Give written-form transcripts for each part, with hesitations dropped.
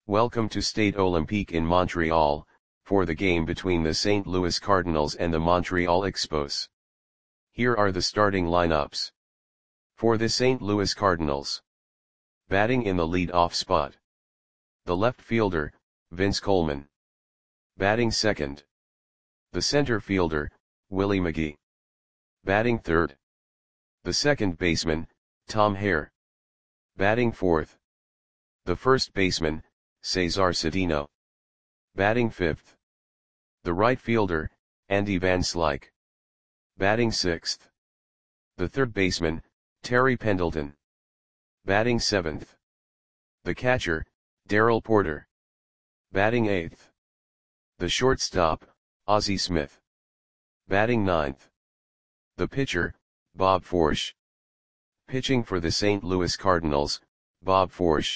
Welcome to Stade Olympique in Montreal, for the game between the St. Louis Cardinals and the Montreal Expos. Here are the starting lineups. For the St. Louis Cardinals. Batting in the lead-off spot. The left fielder, Vince Coleman. Batting second. The center fielder, Willie McGee. Batting third. The second baseman, Tom Hare. Batting fourth. The first baseman, Cesar Cedeno. Batting fifth. The right fielder, Andy Van Slyke. Batting sixth. The third baseman, Terry Pendleton. Batting seventh. The catcher, Darrell Porter. Batting eighth. The shortstop, Ozzie Smith. Batting ninth. The pitcher, Bob Forsch. Pitching for the St. Louis Cardinals, Bob Forsch.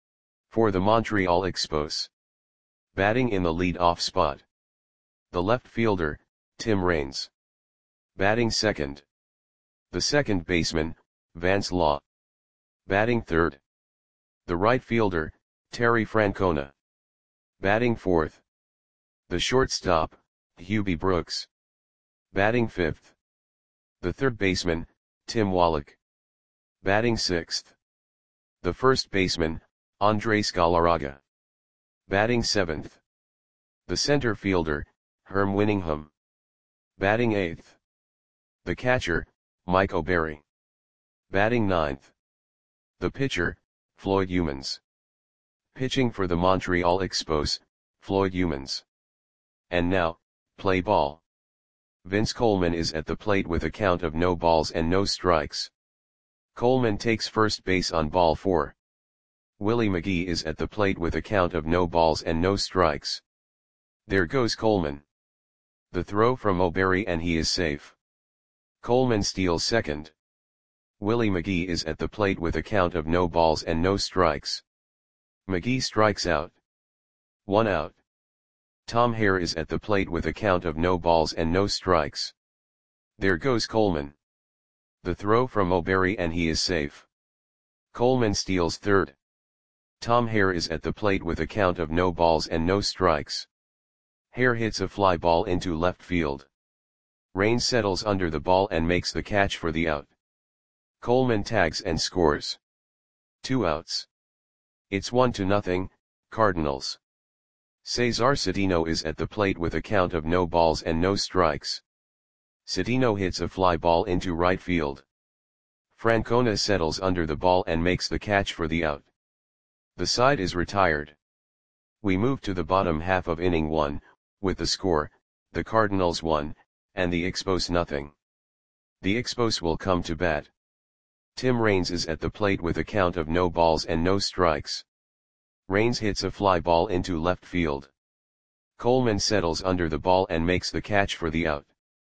For the Montreal Expos. Batting in the lead-off spot. The left fielder, Tim Raines. Batting second. The second baseman, Vance Law. Batting third. The right fielder, Terry Francona. Batting fourth. The shortstop, Hubie Brooks. Batting fifth. The third baseman, Tim Wallach. Batting sixth. The first baseman, Andres Galarraga. Batting seventh. The center fielder, Herm Winningham. Batting eighth. The catcher, Mike O'Berry. Batting ninth. The pitcher, Floyd Youmans. Pitching for the Montreal Expos, Floyd Youmans. And now, play ball. Vince Coleman is at the plate with a count of no balls and no strikes. Coleman takes first base on ball 4. Willie McGee is at the plate with a count of no balls and no strikes. There goes Coleman. The throw from O'Berry and he is safe. Coleman steals second. Willie McGee is at the plate with a count of no balls and no strikes. McGee strikes out. 1 out. Tom Hare is at the plate with a count of no balls and no strikes. There goes Coleman. The throw from O'Berry and he is safe. Coleman steals third. Tom Hare is at the plate with a count of no balls and no strikes. Hare hits a fly ball into left field. Raines settles under the ball and makes the catch for the out. Coleman tags and scores. 2 outs. It's 1-0, Cardinals. Cesar Cedeno is at the plate with a count of no balls and no strikes. Cedeno hits a fly ball into right field. Francona settles under the ball and makes the catch for the out. The side is retired. We move to the bottom half of inning 1, with the score, the Cardinals 1, and the Expos nothing. The Expos will come to bat. Tim Raines is at the plate with a count of no balls and no strikes. Raines hits a fly ball into left field. Coleman settles under the ball and makes the catch for the out.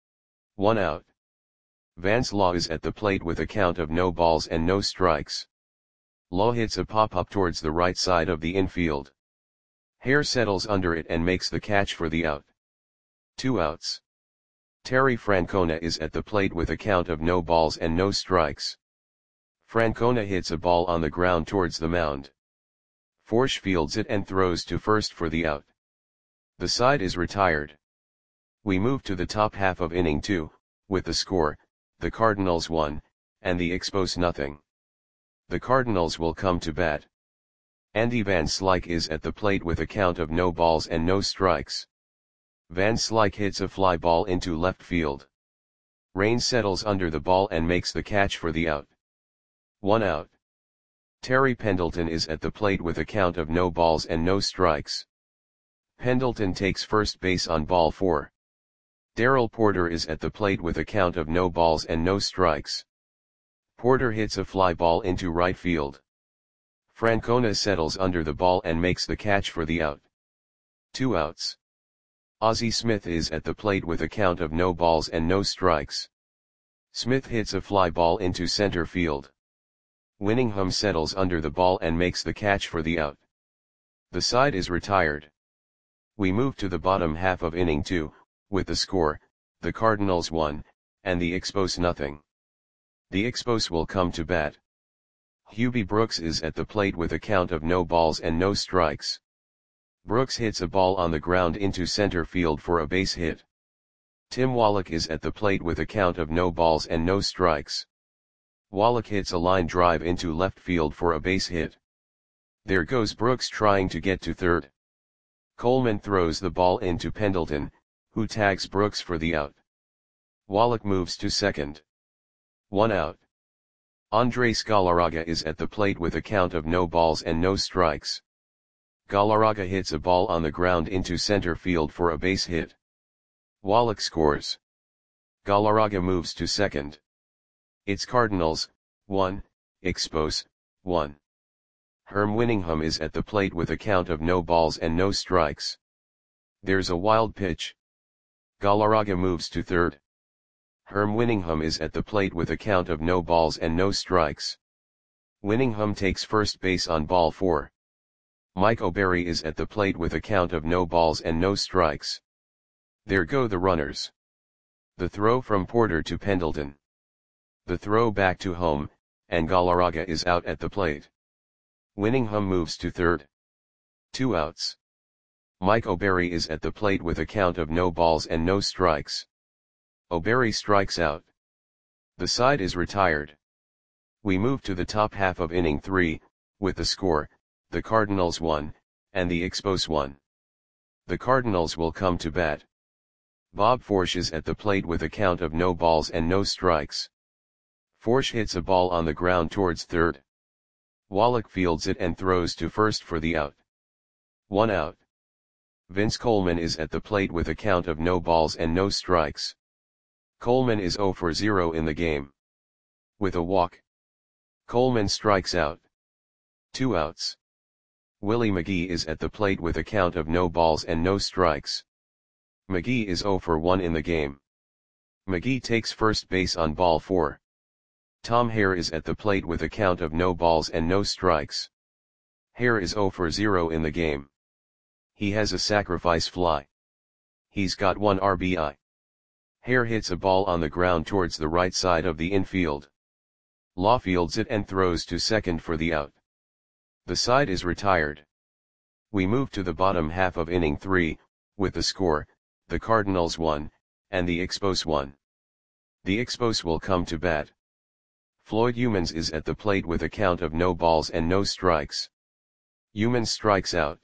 1 out. Vance Law is at the plate with a count of no balls and no strikes. Law hits a pop-up towards the right side of the infield. Hare settles under it and makes the catch for the out. 2 outs. Terry Francona is at the plate with a count of no balls and no strikes. Francona hits a ball on the ground towards the mound. Forsch fields it and throws to first for the out. The side is retired. We move to the top half of inning 2, with the score, the Cardinals 1, and the Expos nothing. The Cardinals will come to bat. Andy Van Slyke is at the plate with a count of no balls and no strikes. Van Slyke hits a fly ball into left field. Raines settles under the ball and makes the catch for the out. 1 out. Terry Pendleton is at the plate with a count of no balls and no strikes. Pendleton takes first base on ball 4. Darrell Porter is at the plate with a count of no balls and no strikes. Porter hits a fly ball into right field. Francona settles under the ball and makes the catch for the out. 2 outs. Ozzie Smith is at the plate with a count of no balls and no strikes. Smith hits a fly ball into center field. Winningham settles under the ball and makes the catch for the out. The side is retired. We move to the bottom half of inning 2, with the score, the Cardinals 1, and the Expos nothing. The Expos will come to bat. Hubie Brooks is at the plate with a count of no balls and no strikes. Brooks hits a ball on the ground into center field for a base hit. Tim Wallach is at the plate with a count of no balls and no strikes. Wallach hits a line drive into left field for a base hit. There goes Brooks trying to get to third. Coleman throws the ball into Pendleton, who tags Brooks for the out. Wallach moves to second. 1 out. Andres Galarraga is at the plate with a count of no balls and no strikes. Galarraga hits a ball on the ground into center field for a base hit. Wallach scores. Galarraga moves to second. It's Cardinals, 1, Expos, 1. Herm Winningham is at the plate with a count of no balls and no strikes. There's a wild pitch. Galarraga moves to third. Herm Winningham is at the plate with a count of no balls and no strikes. Winningham takes first base on ball 4. Mike O'Berry is at the plate with a count of no balls and no strikes. There go the runners. The throw from Porter to Pendleton. The throw back to home, and Galarraga is out at the plate. Winningham moves to third. 2 outs. Mike O'Berry is at the plate with a count of no balls and no strikes. O'Berry strikes out. The side is retired. We move to the top half of inning 3, with the score, the Cardinals 1, and the Expos 1. The Cardinals will come to bat. Bob Forsch is at the plate with a count of no balls and no strikes. Forsch hits a ball on the ground towards third. Wallach fields it and throws to first for the out. 1 out. Vince Coleman is at the plate with a count of no balls and no strikes. Coleman is 0 for 0 in the game. With a walk, Coleman strikes out. 2 outs. Willie McGee is at the plate with a count of no balls and no strikes. McGee is 0 for 1 in the game. McGee takes first base on ball 4. Tom Hare is at the plate with a count of no balls and no strikes. Hare is 0 for 0 in the game. He has a sacrifice fly. He's got 1 RBI. Hare hits a ball on the ground towards the right side of the infield. Law fields it and throws to second for the out. The side is retired. We move to the bottom half of inning 3, with the score, the Cardinals 1, and the Expos 1. The Expos will come to bat. Floyd Youmans is at the plate with a count of no balls and no strikes. Youmans strikes out.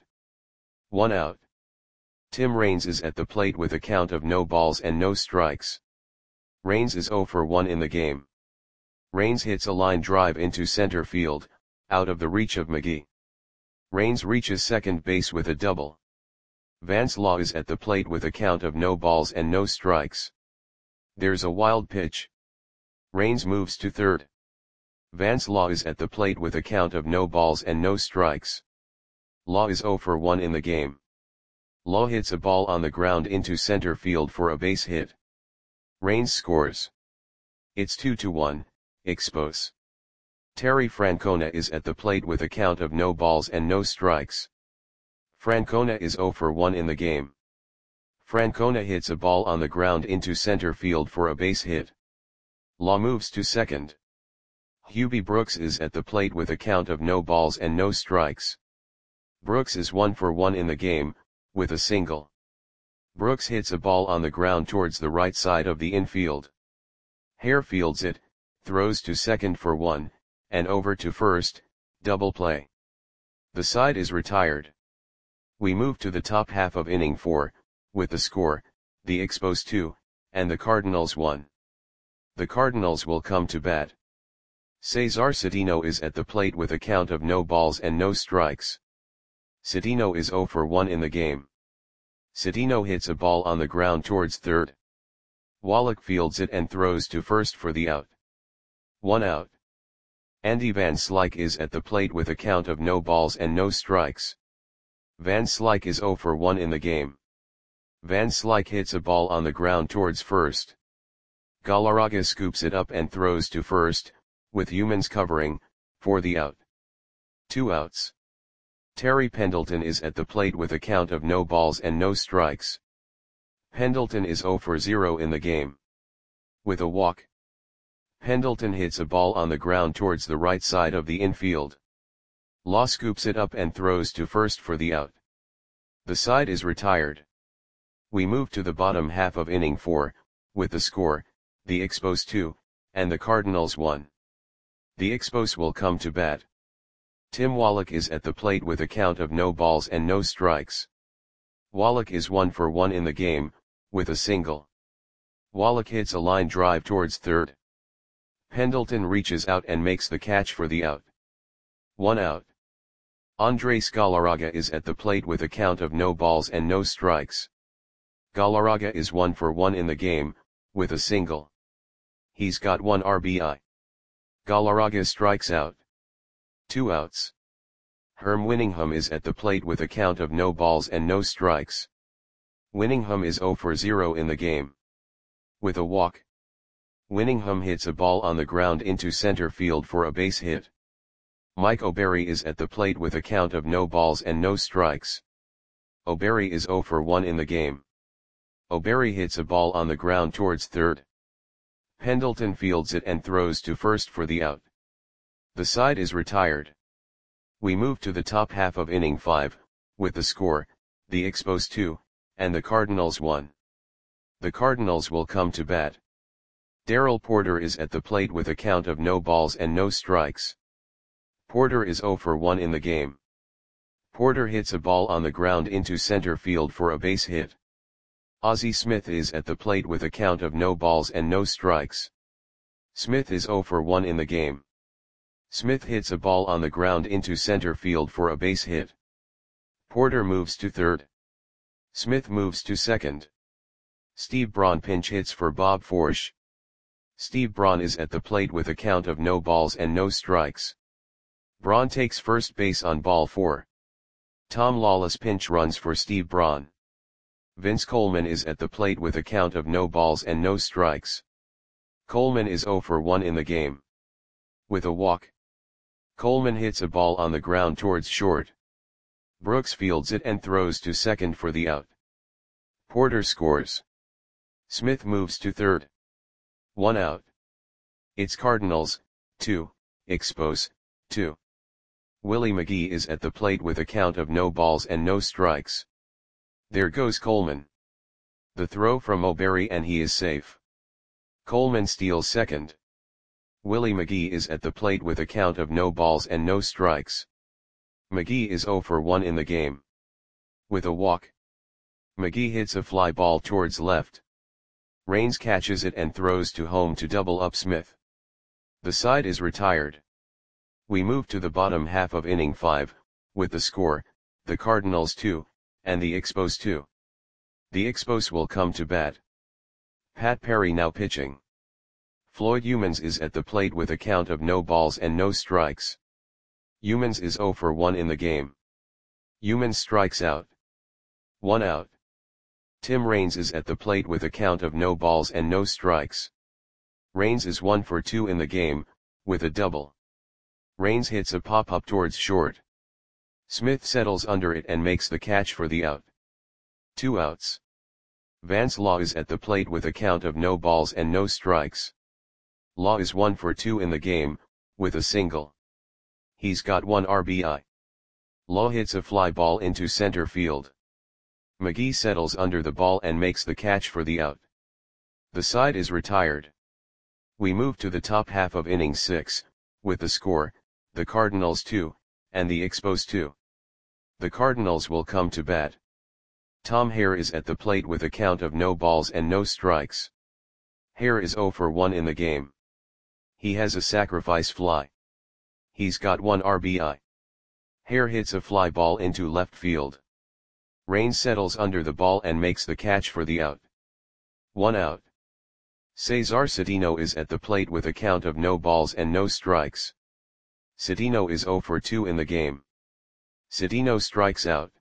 1 out. Tim Raines is at the plate with a count of no balls and no strikes. Raines is 0 for 1 in the game. Raines hits a line drive into center field, out of the reach of McGee. Raines reaches second base with a double. Vance Law is at the plate with a count of no balls and no strikes. There's a wild pitch. Raines moves to third. Vance Law is at the plate with a count of no balls and no strikes. Law is 0 for 1 in the game. Law hits a ball on the ground into center field for a base hit. Raines scores. It's 2-1, Expos. Terry Francona is at the plate with a count of no balls and no strikes. Francona is 0 for 1 in the game. Francona hits a ball on the ground into center field for a base hit. Law moves to second. Hubie Brooks is at the plate with a count of no balls and no strikes. Brooks is 1 for 1 in the game, with a single. Brooks hits a ball on the ground towards the right side of the infield. Hare fields it, throws to second for 1, and over to first, double play. The side is retired. We move to the top half of inning 4, with the score, the Expos 2, and the Cardinals 1. The Cardinals will come to bat. Cesar Cedeno is at the plate with a count of no balls and no strikes. Cedeno is 0 for 1 in the game. Cedeno hits a ball on the ground towards third. Wallach fields it and throws to first for the out. 1 out. Andy Van Slyke is at the plate with a count of no balls and no strikes. Van Slyke is 0 for 1 in the game. Van Slyke hits a ball on the ground towards first. Galarraga scoops it up and throws to first, with Youmans covering, for the out. 2 outs. Terry Pendleton is at the plate with a count of no balls and no strikes. Pendleton is 0 for 0 in the game. With a walk, Pendleton hits a ball on the ground towards the right side of the infield. Law scoops it up and throws to first for the out. The side is retired. We move to the bottom half of inning 4, with the score, the Expos 2, and the Cardinals 1. The Expos will come to bat. Tim Wallach is at the plate with a count of no balls and no strikes. Wallach is 1 for 1 in the game, with a single. Wallach hits a line drive towards third. Pendleton reaches out and makes the catch for the out. 1 out. Andres Galarraga is at the plate with a count of no balls and no strikes. Galarraga is 1 for 1 in the game, with a single. He's got 1 RBI. Galarraga strikes out. 2 outs. Herm Winningham is at the plate with a count of no balls and no strikes. Winningham is 0 for 0 in the game. With a walk. Winningham hits a ball on the ground into center field for a base hit. Mike O'Berry is at the plate with a count of no balls and no strikes. O'Berry is 0 for 1 in the game. O'Berry hits a ball on the ground towards third. Pendleton fields it and throws to first for the out. The side is retired. We move to the top half of inning 5, with the score, the Expos 2, and the Cardinals 1. The Cardinals will come to bat. Darrell Porter is at the plate with a count of no balls and no strikes. Porter is 0 for 1 in the game. Porter hits a ball on the ground into center field for a base hit. Ozzie Smith is at the plate with a count of no balls and no strikes. Smith is 0 for 1 in the game. Smith hits a ball on the ground into center field for a base hit. Porter moves to third. Smith moves to second. Steve Braun pinch hits for Bob Forsch. Steve Braun is at the plate with a count of no balls and no strikes. Braun takes first base on ball 4. Tom Lawless pinch runs for Steve Braun. Vince Coleman is at the plate with a count of no balls and no strikes. Coleman is 0 for 1 in the game. With a walk. Coleman hits a ball on the ground towards short. Brooks fields it and throws to second for the out. Porter scores. Smith moves to third. 1 out. It's Cardinals, 2, Expos, 2. Willie McGee is at the plate with a count of no balls and no strikes. There goes Coleman. The throw from O'Berry and he is safe. Coleman steals second. Willie McGee is at the plate with a count of no balls and no strikes. McGee is 0 for 1 in the game. With a walk. McGee hits a fly ball towards left. Raines catches it and throws to home to double up Smith. The side is retired. We move to the bottom half of inning 5, with the score, the Cardinals 2, and the Expos 2. The Expos will come to bat. Pat Perry now pitching. Floyd Youmans is at the plate with a count of no balls and no strikes. Youmans is 0 for 1 in the game. Youmans strikes out. 1 out. Tim Raines is at the plate with a count of no balls and no strikes. Raines is 1 for 2 in the game, with a double. Raines hits a pop-up towards short. Smith settles under it and makes the catch for the out. 2 outs. Vance Law is at the plate with a count of no balls and no strikes. Law is 1 for 2 in the game, with a single. He's got 1 RBI. Law hits a fly ball into center field. McGee settles under the ball and makes the catch for the out. The side is retired. We move to the top half of inning 6, with the score, the Cardinals 2, and the Expos 2. The Cardinals will come to bat. Tom Hare is at the plate with a count of no balls and no strikes. Hare is 0 for 1 in the game. He has a sacrifice fly. He's got 1 RBI. Hare hits a fly ball into left field. Raines settles under the ball and makes the catch for the out. 1 out. Cesar Cedeno is at the plate with a count of no balls and no strikes. Cedeno is 0 for 2 in the game. Cedeno strikes out.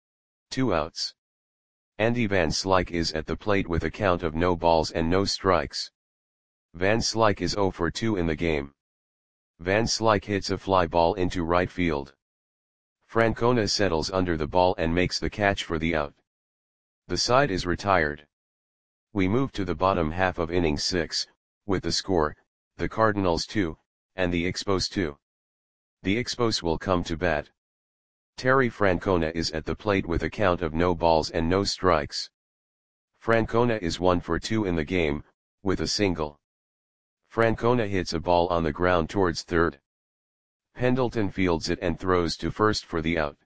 2 outs. Andy Van Slyke is at the plate with a count of no balls and no strikes. Van Slyke is 0 for 2 in the game. Van Slyke hits a fly ball into right field. Francona settles under the ball and makes the catch for the out. The side is retired. We move to the bottom half of inning 6, with the score, the Cardinals 2, and the Expos 2. The Expos will come to bat. Terry Francona is at the plate with a count of no balls and no strikes. Francona is 1 for 2 in the game, with a single. Francona hits a ball on the ground towards third. Pendleton fields it and throws to first for the out.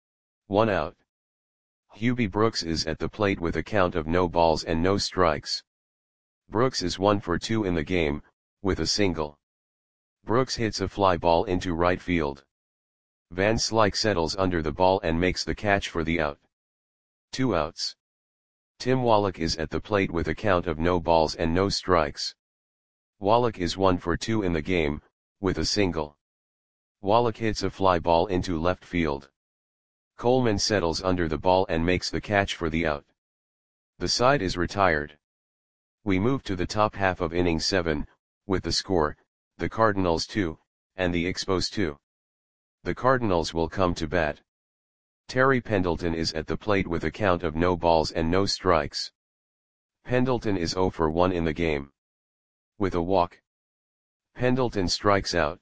1 out. Hubie Brooks is at the plate with a count of no balls and no strikes. Brooks is 1 for 2 in the game, with a single. Brooks hits a fly ball into right field. Van Slyke settles under the ball and makes the catch for the out. 2 outs. Tim Wallach is at the plate with a count of no balls and no strikes. Wallach is 1 for 2 in the game, with a single. Wallach hits a fly ball into left field. Coleman settles under the ball and makes the catch for the out. The side is retired. We move to the top half of inning 7, with the score, the Cardinals 2, and the Expos 2. The Cardinals will come to bat. Terry Pendleton is at the plate with a count of no balls and no strikes. Pendleton is 0 for 1 in the game. With a walk. Pendleton strikes out.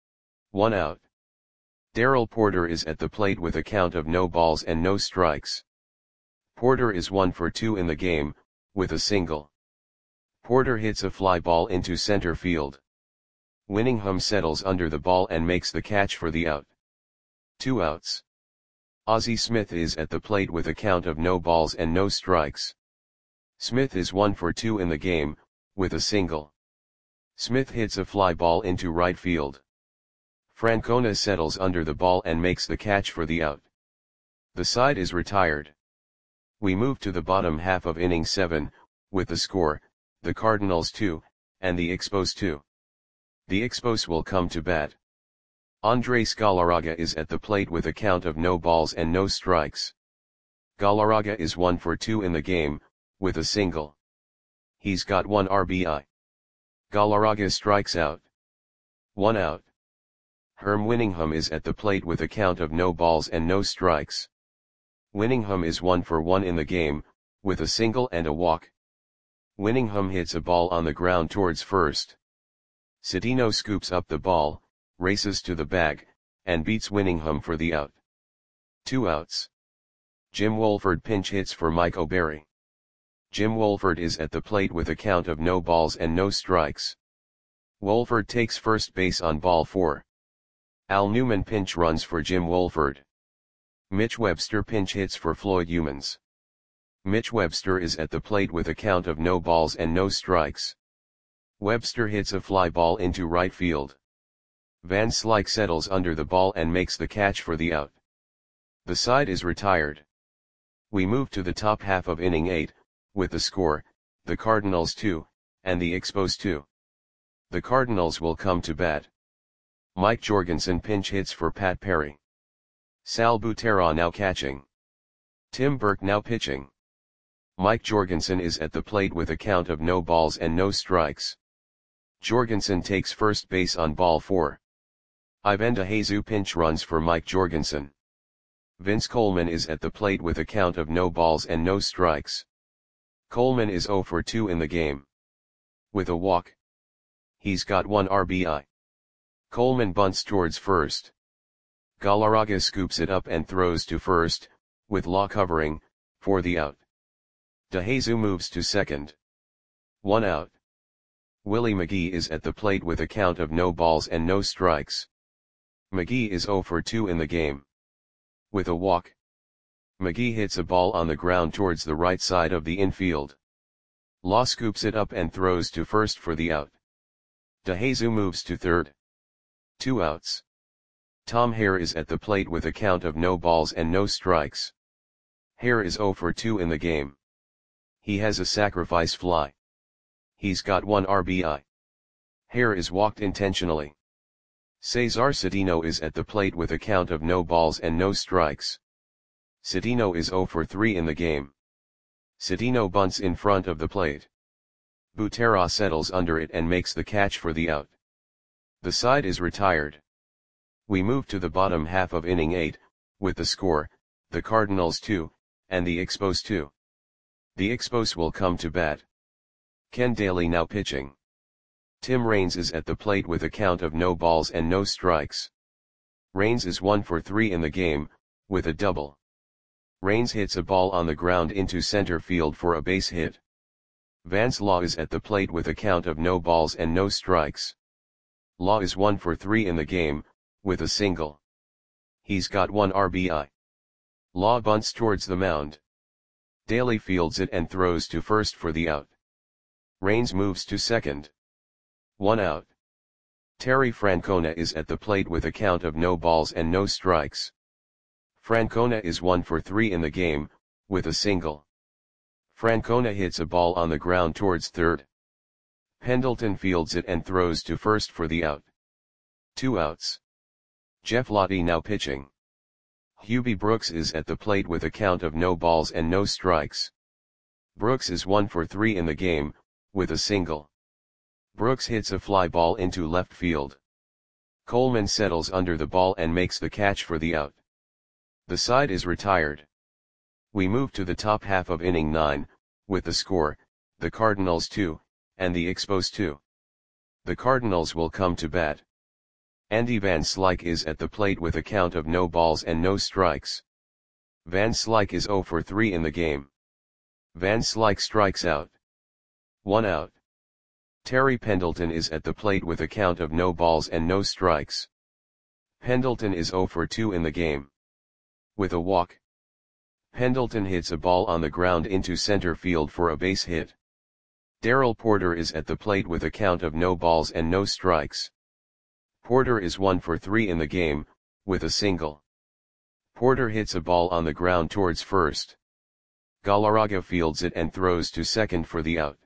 1 out. Darrell Porter is at the plate with a count of no balls and no strikes. Porter is 1 for 2 in the game, with a single. Porter hits a fly ball into center field. Winningham settles under the ball and makes the catch for the out. 2 outs. Ozzie Smith is at the plate with a count of no balls and no strikes. Smith is 1 for 2 in the game, with a single. Smith hits a fly ball into right field. Francona settles under the ball and makes the catch for the out. The side is retired. We move to the bottom half of inning 7, with the score, the Cardinals 2, and the Expos 2. The Expos will come to bat. Andres Galarraga is at the plate with a count of no balls and no strikes. Galarraga is 1 for 2 in the game, with a single. He's got 1 RBI. Galarraga strikes out. 1 out. Herm Winningham is at the plate with a count of no balls and no strikes. Winningham is 1 for 1 in the game, with a single and a walk. Winningham hits a ball on the ground towards first. Cedeno scoops up the ball, races to the bag, and beats Winningham for the out. 2 outs. Jim Wolford pinch hits for Mike O'Berry. Jim Wolford is at the plate with a count of no balls and no strikes. Wolford takes first base on ball 4. Al Newman pinch runs for Jim Wolford. Mitch Webster pinch hits for Floyd Humans. Mitch Webster is at the plate with a count of no balls and no strikes. Webster hits a fly ball into right field. Van Slyke settles under the ball and makes the catch for the out. The side is retired. We move to the top half of inning 8, with the score, the Cardinals 2, and the Expos 2. The Cardinals will come to bat. Mike Jorgensen pinch hits for Pat Perry. Sal Butera now catching. Tim Burke now pitching. Mike Jorgensen is at the plate with a count of no balls and no strikes. Jorgensen takes first base on ball 4. Ivan DeJesus pinch runs for Mike Jorgensen. Vince Coleman is at the plate with a count of no balls and no strikes. Coleman is 0 for 2 in the game. With a walk. He's got 1 RBI. Coleman bunts towards first. Galarraga scoops it up and throws to first, with Law covering, for the out. DeJesus moves to second. 1 out. Willie McGee is at the plate with a count of no balls and no strikes. McGee is 0 for 2 in the game. With a walk. McGee hits a ball on the ground towards the right side of the infield. Law scoops it up and throws to first for the out. DeJesus moves to third. 2 outs. Tom Hare is at the plate with a count of no balls and no strikes. Hare is 0 for 2 in the game. He has a sacrifice fly. He's got 1 RBI. Hare is walked intentionally. Cesar Cedeno is at the plate with a count of no balls and no strikes. Cedeno is 0 for 3 in the game. Cedeno bunts in front of the plate. Butera settles under it and makes the catch for the out. The side is retired. We move to the bottom half of inning 8, with the score, the Cardinals 2, and the Expos 2. The Expos will come to bat. Ken Daly now pitching. Tim Raines is at the plate with a count of no balls and no strikes. Raines is 1 for 3 in the game, with a double. Raines hits a ball on the ground into center field for a base hit. Vance Law is at the plate with a count of no balls and no strikes. Law is 1 for 3 in the game, with a single. He's got 1 RBI. Law bunts towards the mound. Daly fields it and throws to first for the out. Raines moves to second. 1 out. Terry Francona is at the plate with a count of no balls and no strikes. Francona is 1 for 3 in the game, with a single. Francona hits a ball on the ground towards third. Pendleton fields it and throws to first for the out. 2 outs. Jeff Lottie now pitching. Hubie Brooks is at the plate with a count of no balls and no strikes. Brooks is 1 for 3 in the game, with a single. Brooks hits a fly ball into left field. Coleman settles under the ball and makes the catch for the out. The side is retired. We move to the top half of inning 9, with the score, the Cardinals 2, and the Expos 2. The Cardinals will come to bat. Andy Van Slyke is at the plate with a count of no balls and no strikes. Van Slyke is 0 for 3 in the game. Van Slyke strikes out. 1 out. Terry Pendleton is at the plate with a count of no balls and no strikes. Pendleton is 0 for 2 in the game. With a walk. Pendleton hits a ball on the ground into center field for a base hit. Darrell Porter is at the plate with a count of no balls and no strikes. Porter is 1 for 3 in the game, with a single. Porter hits a ball on the ground towards first. Galarraga fields it and throws to second for the out.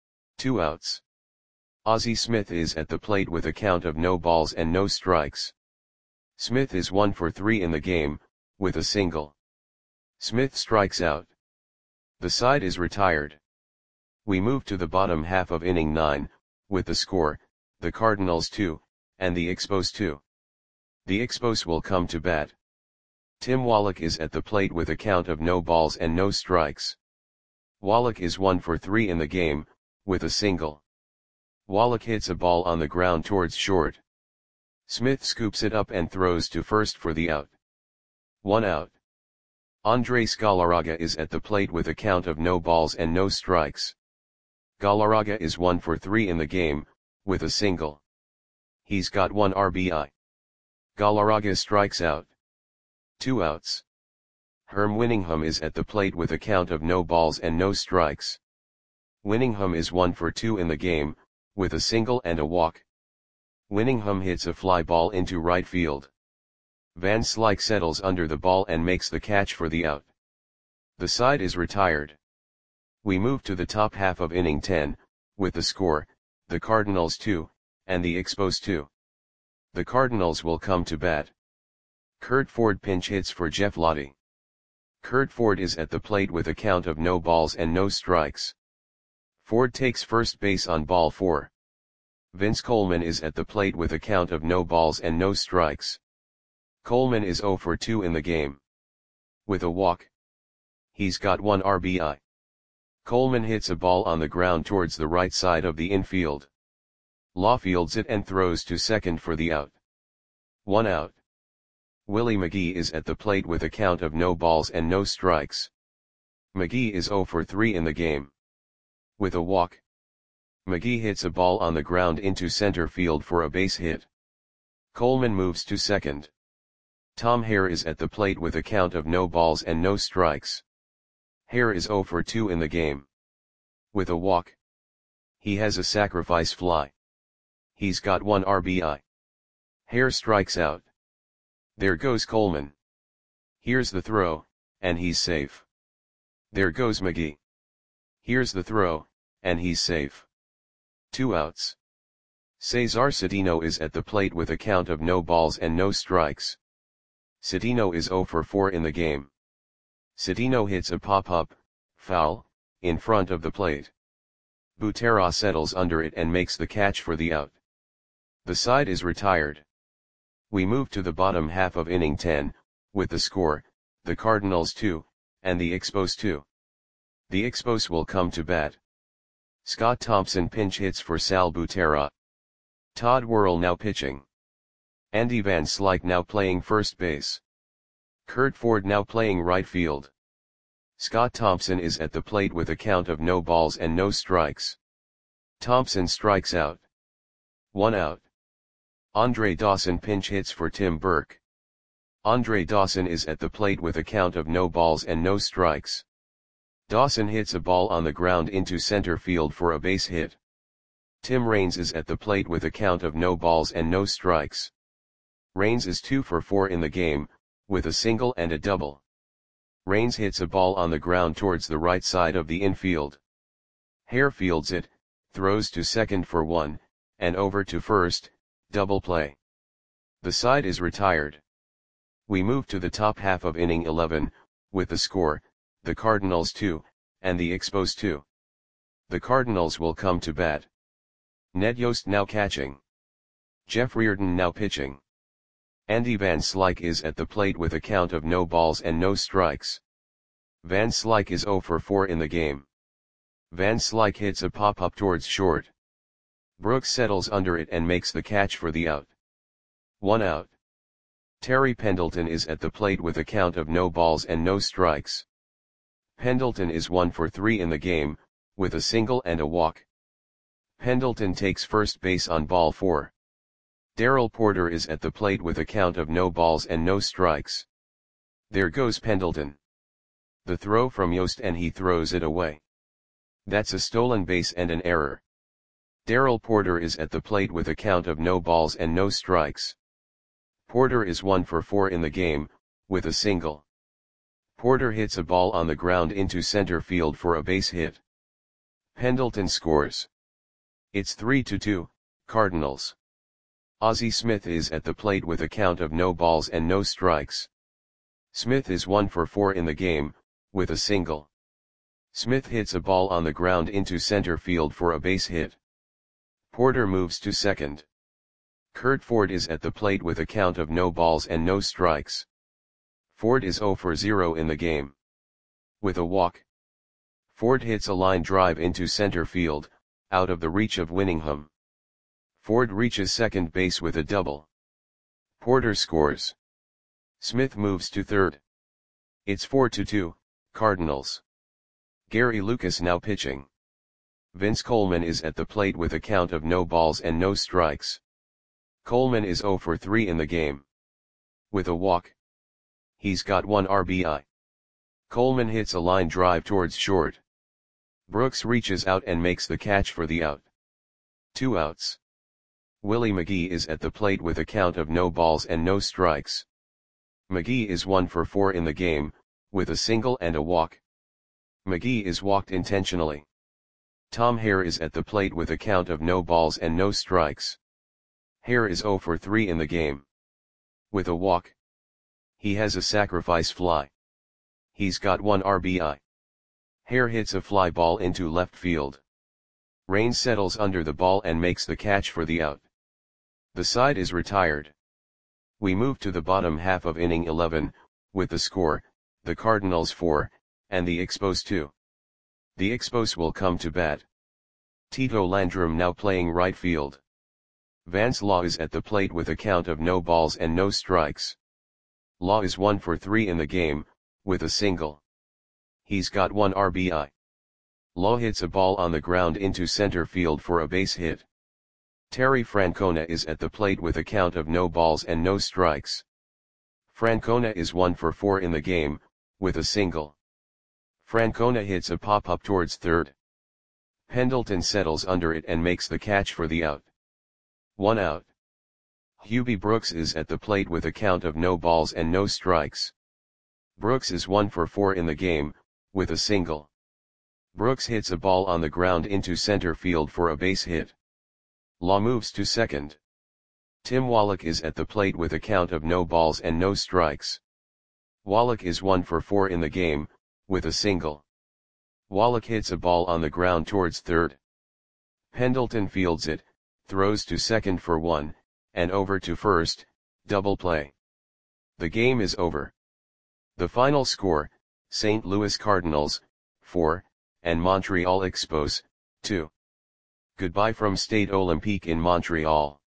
2 outs. Ozzie Smith is at the plate with a count of no balls and no strikes. Smith is 1 for 3 in the game, with a single. Smith strikes out. The side is retired. We move to the bottom half of inning 9, with the score, the Cardinals 2, and the Expos 2. The Expos will come to bat. Tim Wallach is at the plate with a count of no balls and no strikes. Wallach is 1 for 3 in the game, with a single. Wallach hits a ball on the ground towards short. Smith scoops it up and throws to first for the out. 1 out. Andres Galarraga is at the plate with a count of no balls and no strikes. Galarraga is 1 for 3 in the game, with a single. He's got 1 RBI. Galarraga strikes out. 2 outs. Herm Winningham is at the plate with a count of no balls and no strikes. Winningham is 1 for 2 in the game, with a single and a walk. Winningham hits a fly ball into right field. Van Slyke settles under the ball and makes the catch for the out. The side is retired. We move to the top half of inning 10, with the score, the Cardinals 2, and the Expos 2. The Cardinals will come to bat. Curt Ford pinch hits for Jeff Lottie. Curt Ford is at the plate with a count of no balls and no strikes. Ford takes first base on ball 4. Vince Coleman is at the plate with a count of no balls and no strikes. Coleman is 0 for 2 in the game. With a walk. He's got 1 RBI. Coleman hits a ball on the ground towards the right side of the infield. Law fields it and throws to second for the out. 1 out. Willie McGee is at the plate with a count of no balls and no strikes. McGee is 0 for 3 in the game. With a walk. McGee hits a ball on the ground into center field for a base hit. Coleman moves to second. Tom Hare is at the plate with a count of no balls and no strikes. Hare is 0 for 2 in the game. With a walk. He has a sacrifice fly. He's got 1 RBI. Hare strikes out. There goes Coleman. Here's the throw, and he's safe. There goes McGee. Here's the throw, and he's safe. 2 outs. Cesar Cedeno is at the plate with a count of no balls and no strikes. Cedeno is 0 for 4 in the game. Cedeno hits a pop-up, foul, in front of the plate. Butera settles under it and makes the catch for the out. The side is retired. We move to the bottom half of inning 10, with the score, the Cardinals 2, and the Expos 2. The Expos will come to bat. Scott Thompson pinch hits for Sal Butera. Todd Worrell now pitching. Andy Van Slyke now playing first base. Curt Ford now playing right field. Scott Thompson is at the plate with a count of no balls and no strikes. Thompson strikes out. 1 out. Andre Dawson pinch hits for Tim Burke. Andre Dawson is at the plate with a count of no balls and no strikes. Dawson hits a ball on the ground into center field for a base hit. Tim Raines is at the plate with a count of no balls and no strikes. Raines is 2 for 4 in the game, with a single and a double. Raines hits a ball on the ground towards the right side of the infield. Hare fields it, throws to second for 1, and over to first, double play. The side is retired. We move to the top half of inning 11, with the score, the Cardinals 2, and the Expos 2. The Cardinals will come to bat. Ned Yost now catching. Jeff Reardon now pitching. Andy Van Slyke is at the plate with a count of no balls and no strikes. Van Slyke is 0 for 4 in the game. Van Slyke hits a pop-up towards short. Brooks settles under it and makes the catch for the out. 1 out. Terry Pendleton is at the plate with a count of no balls and no strikes. Pendleton is 1 for 3 in the game, with a single and a walk. Pendleton takes first base on ball 4. Darrell Porter is at the plate with a count of no balls and no strikes. There goes Pendleton. The throw from Yost and he throws it away. That's a stolen base and an error. Darrell Porter is at the plate with a count of no balls and no strikes. Porter is 1 for 4 in the game, with a single. Porter hits a ball on the ground into center field for a base hit. Pendleton scores. It's 3-2, Cardinals. Ozzie Smith is at the plate with a count of no balls and no strikes. Smith is 1 for 4 in the game, with a single. Smith hits a ball on the ground into center field for a base hit. Porter moves to second. Curt Ford is at the plate with a count of no balls and no strikes. Ford is 0 for 0 in the game. With a walk. Ford hits a line drive into center field, out of the reach of Winningham. Ford reaches second base with a double. Porter scores. Smith moves to third. It's 4-2, Cardinals. Gary Lucas now pitching. Vince Coleman is at the plate with a count of no balls and no strikes. Coleman is 0 for 3 in the game. With a walk. He's got 1 RBI. Coleman hits a line drive towards short. Brooks reaches out and makes the catch for the out. 2 outs. Willie McGee is at the plate with a count of no balls and no strikes. McGee is 1 for 4 in the game, with a single and a walk. McGee is walked intentionally. Tom Hare is at the plate with a count of no balls and no strikes. Hare is 0 for 3 in the game. With a walk. He has a sacrifice fly. He's got 1 RBI. Hare hits a fly ball into left field. Raines settles under the ball and makes the catch for the out. The side is retired. We move to the bottom half of inning 11, with the score, the Cardinals 4, and the Expos 2. The Expos will come to bat. Tito Landrum now playing right field. Vance Law is at the plate with a count of no balls and no strikes. Law is 1 for 3 in the game, with a single. He's got 1 RBI. Law hits a ball on the ground into center field for a base hit. Terry Francona is at the plate with a count of no balls and no strikes. Francona is 1 for 4 in the game, with a single. Francona hits a pop-up towards third. Pendleton settles under it and makes the catch for the out. 1 out. Hubie Brooks is at the plate with a count of no balls and no strikes. Brooks is 1 for 4 in the game, with a single. Brooks hits a ball on the ground into center field for a base hit. Law moves to second. Tim Wallach is at the plate with a count of no balls and no strikes. Wallach is 1 for 4 in the game, with a single. Wallach hits a ball on the ground towards third. Pendleton fields it, throws to second for 1, and over to first, double play. The game is over. The final score, St. Louis Cardinals, 4, and Montreal Expos, 2. Goodbye from Stade Olympique in Montreal.